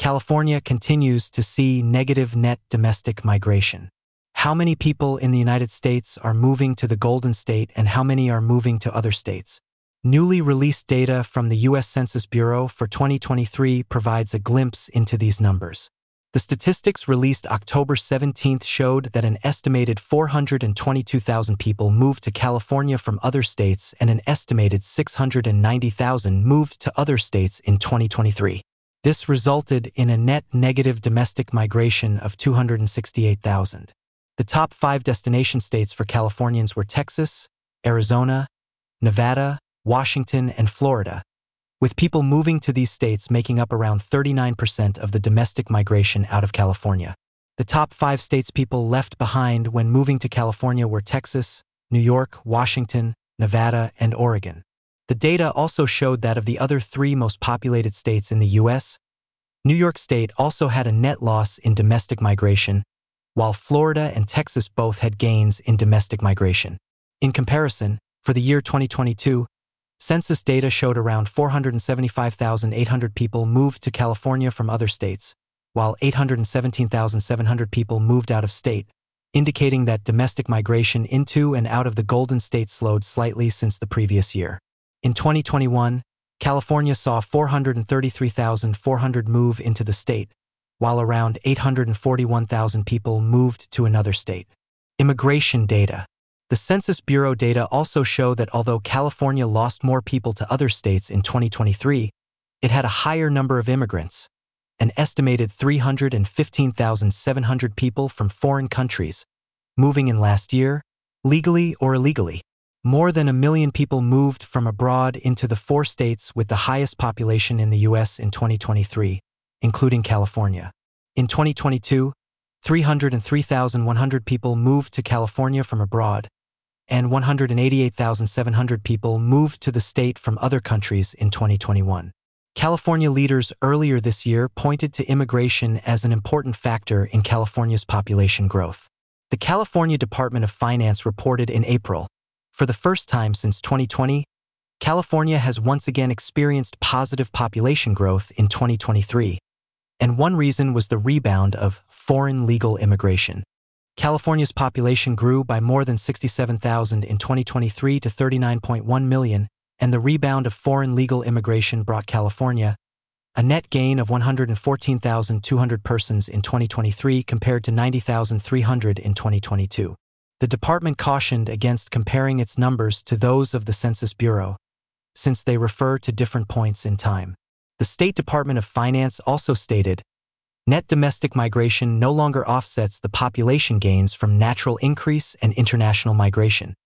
California continues to see negative net domestic migration. How many people in the United States are moving to the Golden State and how many are moving to other states? Newly released data from the U.S. Census Bureau for 2023 provides a glimpse into these numbers. The statistics released October 17 showed that an estimated 422,000 people moved to California from other states and an estimated 690,000 moved to other states in 2023. This resulted in a net negative domestic migration of 268,000. The top 5 destination states for Californians were Texas, Arizona, Nevada, Washington, and Florida, with people moving to these states making up around 39% of the domestic migration out of California. The top 5 states people left behind when moving to California were Texas, New York, Washington, Nevada, and Oregon. The data also showed that of the other 3 most populated states in the U.S., New York State also had a net loss in domestic migration, while Florida and Texas both had gains in domestic migration. In comparison, for the year 2022, census data showed around 475,800 people moved to California from other states, while 817,700 people moved out of state, indicating that domestic migration into and out of the Golden State slowed slightly since the previous year. In 2021, California saw 433,400 move into the state, while around 841,000 people moved to another state. Immigration data. The Census Bureau data also show that although California lost more people to other states in 2023, it had a higher number of immigrants, an estimated 315,700 people from foreign countries, moving in last year, legally or illegally. More than 1 million people moved from abroad into the 4 states with the highest population in the U.S. in 2023, including California. In 2022, 303,100 people moved to California from abroad, and 188,700 people moved to the state from other countries in 2021. California leaders earlier this year pointed to immigration as an important factor in California's population growth. The California Department of Finance reported in April, for the first time since 2020, California has once again experienced positive population growth in 2023, and one reason was the rebound of foreign legal immigration. California's population grew by more than 67,000 in 2023 to 39.1 million, and the rebound of foreign legal immigration brought California a net gain of 114,200 persons in 2023 compared to 90,300 in 2022. The department cautioned against comparing its numbers to those of the Census Bureau, since they refer to different points in time. The State Department of Finance also stated, net domestic migration no longer offsets the population gains from natural increase and international migration.